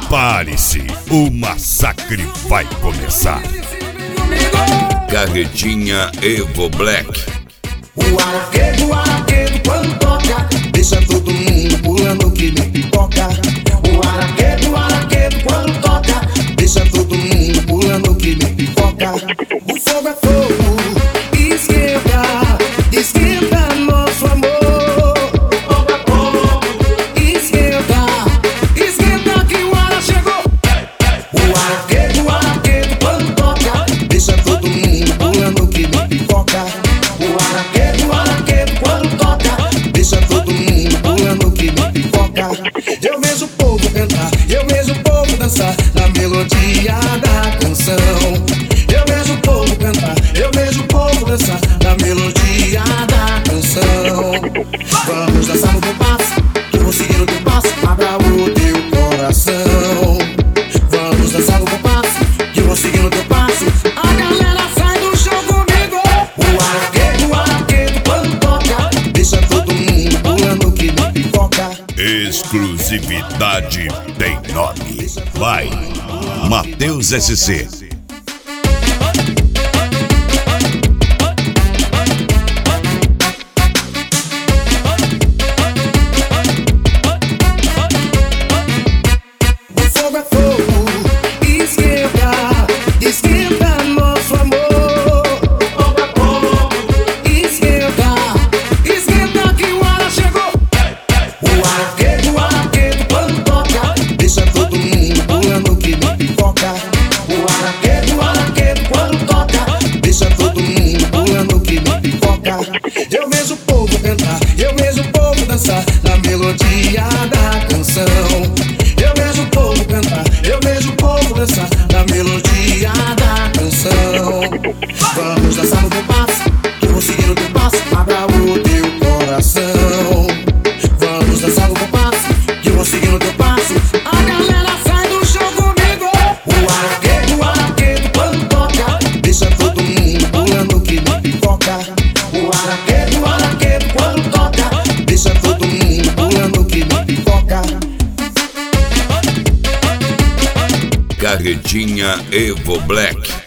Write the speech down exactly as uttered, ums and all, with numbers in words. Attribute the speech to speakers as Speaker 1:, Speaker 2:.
Speaker 1: Prepare-se, o massacre vai começar. Carretinha Evo Black.
Speaker 2: O araquedo, o araquedo quando toca, deixa todo mundo pulando que nem pipoca. O araquedo, o araquedo quando toca, deixa todo mundo pulando que nem pipoca. O fogo é fogo, esquenta, esquenta nosso amor. O fogo é fogo, esquenta, esquenta que o ara chegou. O araquedo, o araquedo quando toca, deixa todo mundo pulando que nem pipoca. O araquedo, o araquedo quando toca, deixa todo mundo pulando que nem pipoca. Eu vejo o povo cantar, eu vejo o povo dançar na melodia da canção. Eu vejo o povo cantar, eu vejo o povo dançar na melodia da canção. Vamos dançar no compasso, que eu vou seguir o teu passo, abra o teu coração. Vamos dançar no compasso, que eu vou seguir o teu passo, a galera sai do chão comigo. O araquedo, o araquedo quando toca, deixa todo mundo pulando que nem pipoca.
Speaker 1: Exclusividade tem nome. Vai, Matheus S C.
Speaker 2: O fogo é fogo, esquenta, esquenta nosso amor. O fogo é fogo, esquenta, esquenta que o ara chegou. O araquedo, o araquedo quando toca, deixa todo mundo pulando que nem pipoca. O araquedo, o araquedo quando toca, deixa todo mundo pulando que nem pipoca. Eu vejo o povo cantar, eu vejo o povo dançar na melodia da canção. Eu vejo o povo cantar, eu vejo o povo dançar na melodia da canção. Vamos dançar no compasso, que eu vou seguir o teu passo, abra o teu coração. Vamos dançar no compasso, que eu vou seguir o teu passo, a galera sai do chão comigo. O araquedo, o araquedo quando toca, deixa todo mundo pulando que nem pipoca. O araquedo, o araquedo quando toca, deixa todo mundo pulando que nem pipoca.
Speaker 1: Carretinha Evo Black.